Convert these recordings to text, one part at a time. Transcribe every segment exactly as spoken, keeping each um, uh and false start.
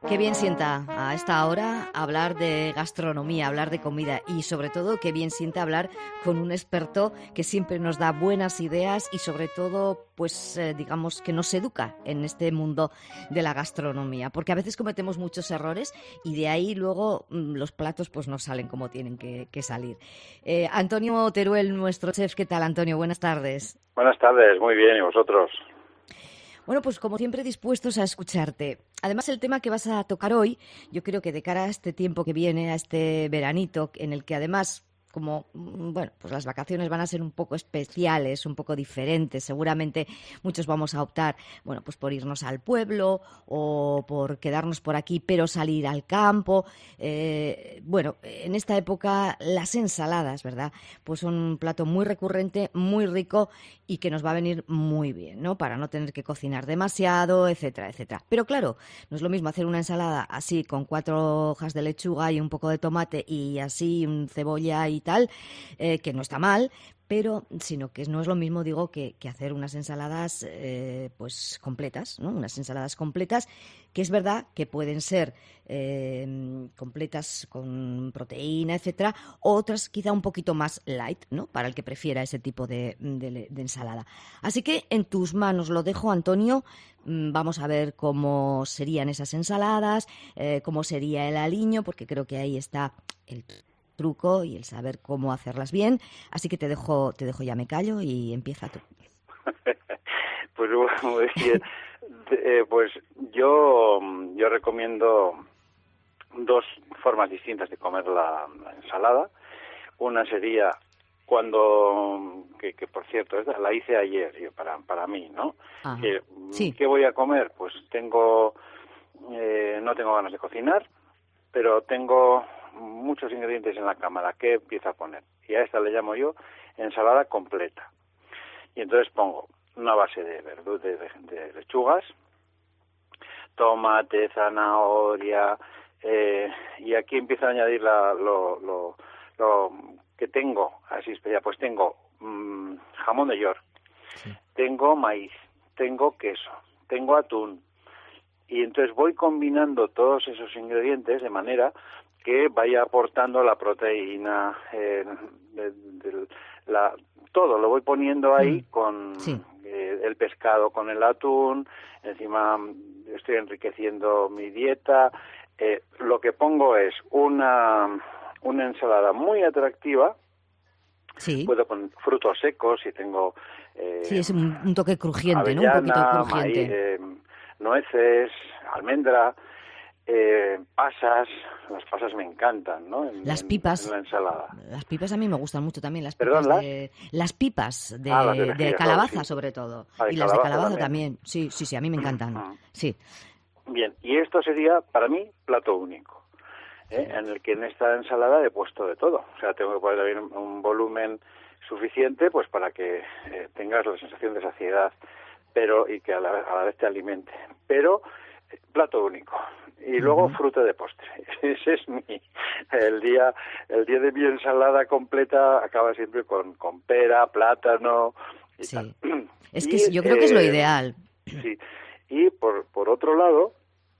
Qué bien sienta a esta hora hablar de gastronomía, hablar de comida y sobre todo qué bien sienta hablar con un experto que siempre nos da buenas ideas y sobre todo, pues eh, digamos que nos educa en este mundo de la gastronomía, porque a veces cometemos muchos errores y de ahí luego mmm, los platos pues no salen como tienen que, que salir. Eh, Antonio Teruel, nuestro chef, ¿qué tal, Antonio? Buenas tardes. Buenas tardes, muy bien, ¿y vosotros? Bueno, pues como siempre dispuestos a escucharte. Además, el tema que vas a tocar hoy, yo creo que de cara a este tiempo que viene, a este veranito, en el que además, como, bueno, pues las vacaciones van a ser un poco especiales, un poco diferentes. Seguramente muchos vamos a optar, bueno, pues por irnos al pueblo o por quedarnos por aquí, pero salir al campo. Eh, bueno, en esta época las ensaladas, ¿verdad? Pues son un plato muy recurrente, muy rico y que nos va a venir muy bien, ¿no? Para no tener que cocinar demasiado, etcétera, etcétera. Pero claro, no es lo mismo hacer una ensalada así con cuatro hojas de lechuga y un poco de tomate y así un cebolla y tal, eh, que no está mal, pero sino que no es lo mismo, digo, que, que hacer unas ensaladas eh, pues completas, ¿no? Unas ensaladas completas que es verdad que pueden ser eh, completas con proteína, etcétera, otras quizá un poquito más light, ¿no? Para el que prefiera ese tipo de, de, de ensalada. Así que en tus manos lo dejo, Antonio. Vamos a ver cómo serían esas ensaladas, eh, cómo sería el aliño, porque creo que ahí está el truco y el saber cómo hacerlas bien. Así que te dejo, te dejo ya me callo y empieza tú. Pues muy bien. eh, pues yo, yo recomiendo dos formas distintas de comer la, la ensalada. Una sería cuando, que, que por cierto, esta la hice ayer yo, para, para mí, ¿no? Que, sí. ¿Qué voy a comer? Pues tengo, eh, no tengo ganas de cocinar, pero tengo muchos ingredientes en la cámara. ¿Qué empiezo a poner? Y a esta le llamo yo ensalada completa. Y entonces pongo una base de verduras, de, de, de lechugas, tomate, zanahoria, eh, y aquí empiezo a añadir la, lo, lo, lo que tengo, así especial. Pues tengo mmm, jamón de york, sí. Tengo maíz, tengo queso, tengo atún, y entonces voy combinando todos esos ingredientes de manera que vaya aportando la proteína, eh, de, de, la, todo lo voy poniendo ahí mm. con sí. eh, el pescado con el atún, encima estoy enriqueciendo mi dieta. Eh, lo que pongo es una, una ensalada muy atractiva. Sí. Puedo poner frutos secos si tengo... Eh, sí, es un, un toque crujiente, avellana, ¿no? Un poquito crujiente. Maíz, eh, nueces, almendra, eh, pasas. Las pasas me encantan, ¿no? En, las pipas. En, en la ensalada. Las pipas a mí me gustan mucho también. Las pipas ¿Perdón, las? de las pipas de, ah, las de, de calabaza, claro, sí. Sobre todo. Ah, de y las calabaza de calabaza también. también. Sí, sí, sí, a mí me encantan. Sí. Bien, y esto sería, para mí, plato único. ¿eh? Sí. En el que en esta ensalada he puesto de todo. O sea, tengo que poner también un, un volumen suficiente pues para que eh, tengas la sensación de saciedad, pero y que a la, a la vez te alimente. Pero eh, plato único. Y luego uh-huh. fruta de postre. Ese es mi el día el día de mi ensalada completa acaba siempre con, con pera, plátano y sí. tal. Es y, que yo creo eh, que es lo ideal. Sí. Y por por otro lado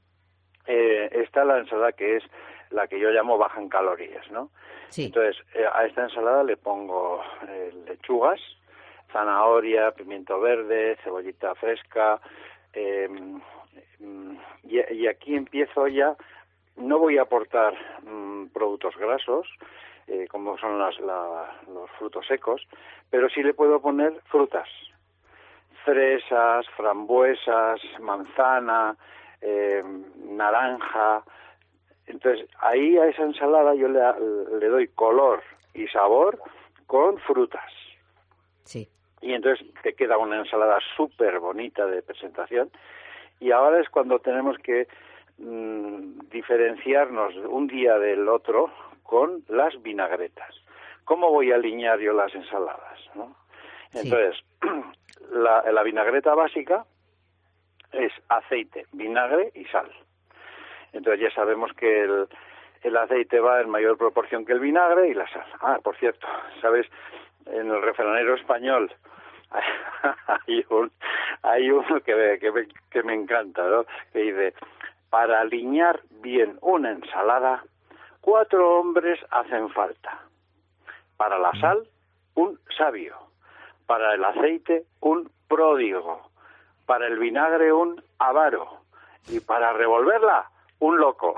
eh, está la ensalada que es la que yo llamo baja en calorías, ¿no? Sí. Entonces, eh, a esta ensalada le pongo eh, lechugas, zanahoria, pimiento verde, cebollita fresca, eh, y, y aquí empiezo ya, no voy a aportar mmm, productos grasos, eh, como son las, la, los frutos secos, pero sí le puedo poner frutas, fresas, frambuesas, manzana, eh, naranja. Entonces, ahí a esa ensalada yo le, le doy color y sabor con frutas. Sí. Y entonces te queda una ensalada súper bonita de presentación. Y ahora es cuando tenemos que mmm, diferenciarnos un día del otro con las vinagretas. ¿Cómo voy a alinear yo las ensaladas, ¿no? Entonces, sí. la, la vinagreta básica es aceite, vinagre y sal. Entonces ya sabemos que el, el aceite va en mayor proporción que el vinagre y la sal. Ah, por cierto, ¿sabes? En el refranero español hay un hay uno que me, que me, que me encanta, ¿no? Que dice, para aliñar bien una ensalada, cuatro hombres hacen falta. Para la sal, un sabio. Para el aceite, un pródigo. Para el vinagre, un avaro. Y para revolverla, un loco.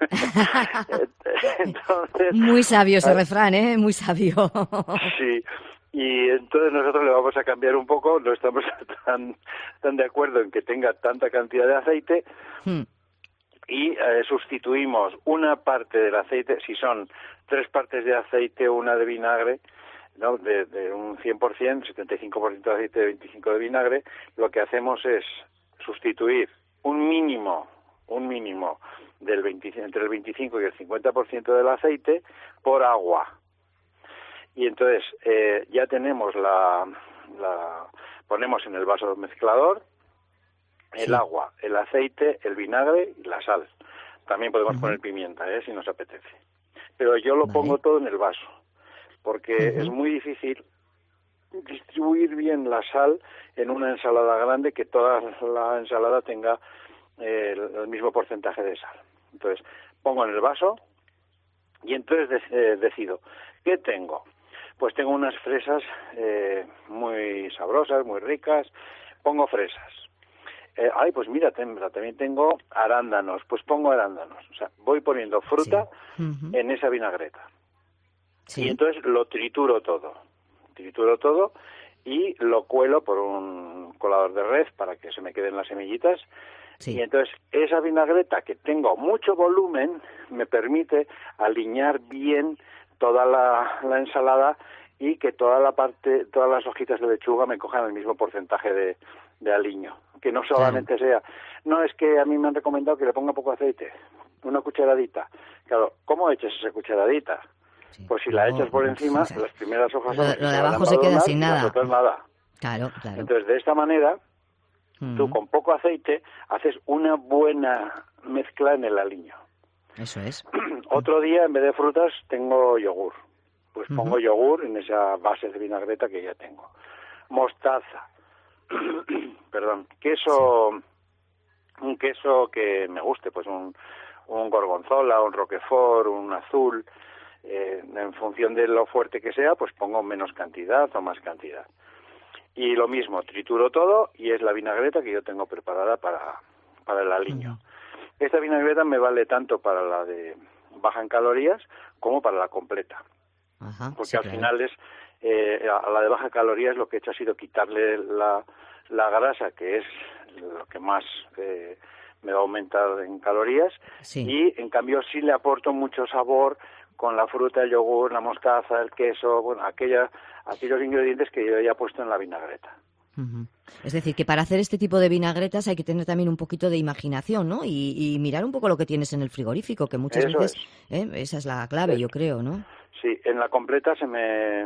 Entonces, muy sabio ese refrán, ¿eh? Muy sabio. Sí. Y entonces nosotros le vamos a cambiar un poco, no estamos tan, tan de acuerdo en que tenga tanta cantidad de aceite, hmm. y eh, sustituimos una parte del aceite, si son tres partes de aceite, una de vinagre, ¿no? de, de un cien por ciento, setenta y cinco por ciento de aceite, veinticinco por ciento de vinagre, lo que hacemos es sustituir un mínimo, un mínimo del veinte, entre el veinticinco y el cincuenta por ciento del aceite por agua. Y entonces eh, ya tenemos la, la... ponemos en el vaso mezclador el sí. agua, el aceite, el vinagre y la sal. También podemos uh-huh. poner pimienta, ¿eh? si nos apetece. Pero yo lo vale. pongo todo en el vaso, porque uh-huh. es muy difícil distribuir bien la sal en una ensalada grande, que toda la ensalada tenga eh, el, el mismo porcentaje de sal. Entonces, pongo en el vaso y entonces de, eh, decido, ¿qué tengo? Pues tengo unas fresas eh, muy sabrosas, muy ricas. Pongo fresas. Eh, ay, pues mira, también tengo arándanos. Pues pongo arándanos. O sea, voy poniendo fruta sí. uh-huh. en esa vinagreta. Sí. Y entonces lo trituro todo. Trituro todo y lo cuelo por un colador de red para que se me queden las semillitas. Sí. Y entonces esa vinagreta, que tengo mucho volumen, me permite aliñar bien toda la, la ensalada y que toda la parte, todas las hojitas de lechuga me cojan el mismo porcentaje de, de aliño. Que no solamente sí. sea, no es que a mí me han recomendado que le ponga poco aceite, una cucharadita. Claro, ¿cómo echas esa cucharadita? Sí. Pues si la echas por encima, o sea, las primeras hojas lo, son lo de abajo se queda sin nada. Las otras nada. Claro, claro. Entonces, de esta manera, uh-huh. tú con poco aceite haces una buena mezcla en el aliño. Eso es. Otro día, en vez de frutas, tengo yogur. Pues pongo uh-huh. yogur en esa base de vinagreta que ya tengo. Mostaza. Perdón. Queso. Sí. Un queso que me guste, pues un, un gorgonzola, un roquefort, un azul. Eh, en función de lo fuerte que sea, pues pongo menos cantidad o más cantidad. Y lo mismo, trituro todo y es la vinagreta que yo tengo preparada para, para el aliño. Uh-huh. Esta vinagreta me vale tanto para la de baja en calorías como para la completa. Uh-huh. Porque sí, al claro. final es, eh, a la de baja calorías lo que he hecho ha sido quitarle la, la grasa, que es lo que más eh, me va a aumentar en calorías, sí. y en cambio sí le aporto mucho sabor con la fruta, el yogur, la mostaza, el queso, bueno, aquella, aquellos ingredientes que yo ya he puesto en la vinagreta. Uh-huh. Es decir, que para hacer este tipo de vinagretas hay que tener también un poquito de imaginación, ¿no? Y, y mirar un poco lo que tienes en el frigorífico, que muchas Eso veces es. ¿eh? esa es la clave, es. yo creo, ¿no? Sí, en la completa se me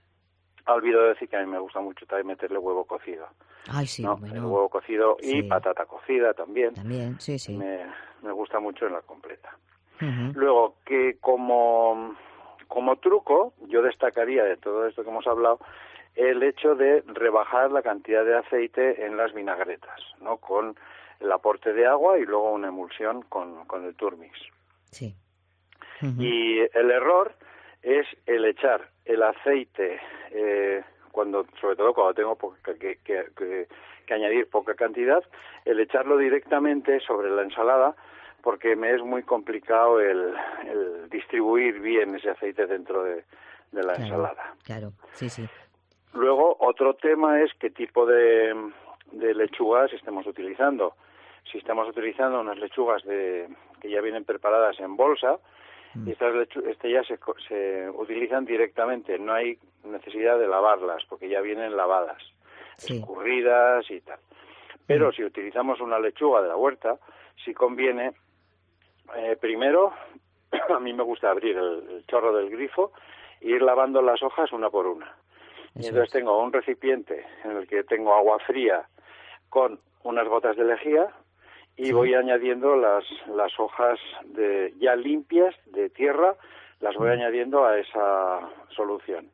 ha olvidado decir que a mí me gusta mucho también meterle huevo cocido. Ay, sí, ¿no? bueno. El huevo cocido y sí. patata cocida también. También, sí, sí. Me, me gusta mucho en la completa. Uh-huh. Luego, que como, como truco, yo destacaría de todo esto que hemos hablado, el hecho de rebajar la cantidad de aceite en las vinagretas, ¿no? Con el aporte de agua y luego una emulsión con, con el turmix. Sí. Uh-huh. Y el error es el echar el aceite, eh, cuando, sobre todo cuando tengo poca, que, que, que, que añadir poca cantidad, el echarlo directamente sobre la ensalada, porque me es muy complicado el, el distribuir bien ese aceite dentro de, de la claro, ensalada. Claro, sí, sí. Luego, otro tema es qué tipo de, de lechugas estemos utilizando. Si estamos utilizando unas lechugas de, que ya vienen preparadas en bolsa, mm. y estas, lechu- estas ya se, se utilizan directamente, no hay necesidad de lavarlas, porque ya vienen lavadas, sí. escurridas y tal. Pero mm. si utilizamos una lechuga de la huerta, sí conviene... Eh, primero, a mí me gusta abrir el, el chorro del grifo e ir lavando las hojas una por una. Eso y entonces es. tengo un recipiente en el que tengo agua fría con unas gotas de lejía y sí. voy añadiendo las, las hojas de, ya limpias de tierra, las voy mm. añadiendo a esa solución.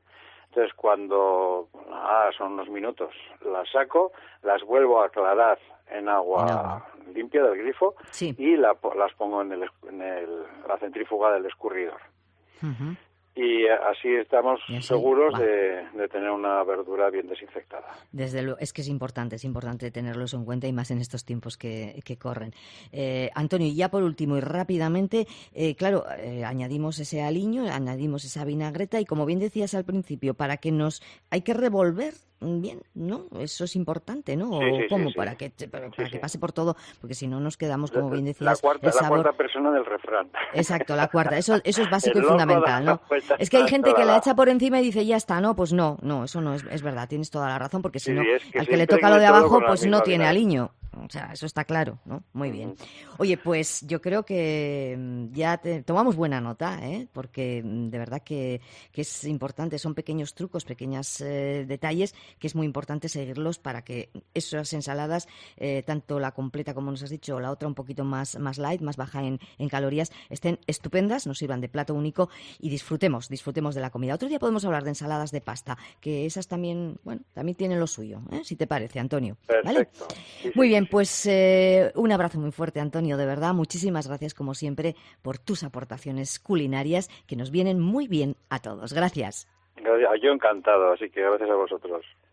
Entonces, cuando ah, son unos minutos, las saco, las vuelvo a aclarar en agua, en agua. limpia del grifo sí. y la, las pongo en, el, en el, la centrífuga del escurridor. Uh-huh. Y así estamos así, seguros de, de tener una verdura bien desinfectada. Desde luego, es que es importante, es importante tenerlo eso en cuenta y más en estos tiempos que, que corren. Eh, Antonio, y ya por último y rápidamente, eh, claro, eh, añadimos ese aliño, añadimos esa vinagreta y como bien decías al principio, para que nos... hay que revolver bien, ¿no? Eso es importante, ¿no? ¿O sí, sí, cómo? Sí, para sí. que, para, sí, para sí. que pase por todo, porque si no nos quedamos, como bien decías, la cuarta, el sabor... la cuarta persona del refrán. Exacto, la cuarta. Eso, eso es básico el y fundamental, ¿no? Es que hay gente que la echa por encima y dice, ya está, no, pues no, no, eso no es, es verdad, tienes toda la razón, porque si sí, no, sí, es que al que le toca lo de abajo, pues no tiene vinagre. aliño. O sea, eso está claro, ¿no? Muy bien. Oye, pues yo creo que ya te, tomamos buena nota, ¿eh? Porque de verdad que, que es importante, son pequeños trucos, pequeños eh, detalles que es muy importante seguirlos para que esas ensaladas, eh, tanto la completa como nos has dicho, o la otra un poquito más, más light, más baja en, en calorías, estén estupendas, nos sirvan de plato único y disfrutemos, disfrutemos de la comida. Otro día podemos hablar de ensaladas de pasta, que esas también, bueno, también tienen lo suyo, ¿eh? Si te parece, Antonio. Perfecto. ¿Vale? Sí, muy sí, bien, sí. pues eh, un abrazo muy fuerte, Antonio, de verdad. Muchísimas gracias, como siempre, por tus aportaciones culinarias que nos vienen muy bien a todos. Gracias. Yo encantado, así que gracias a vosotros.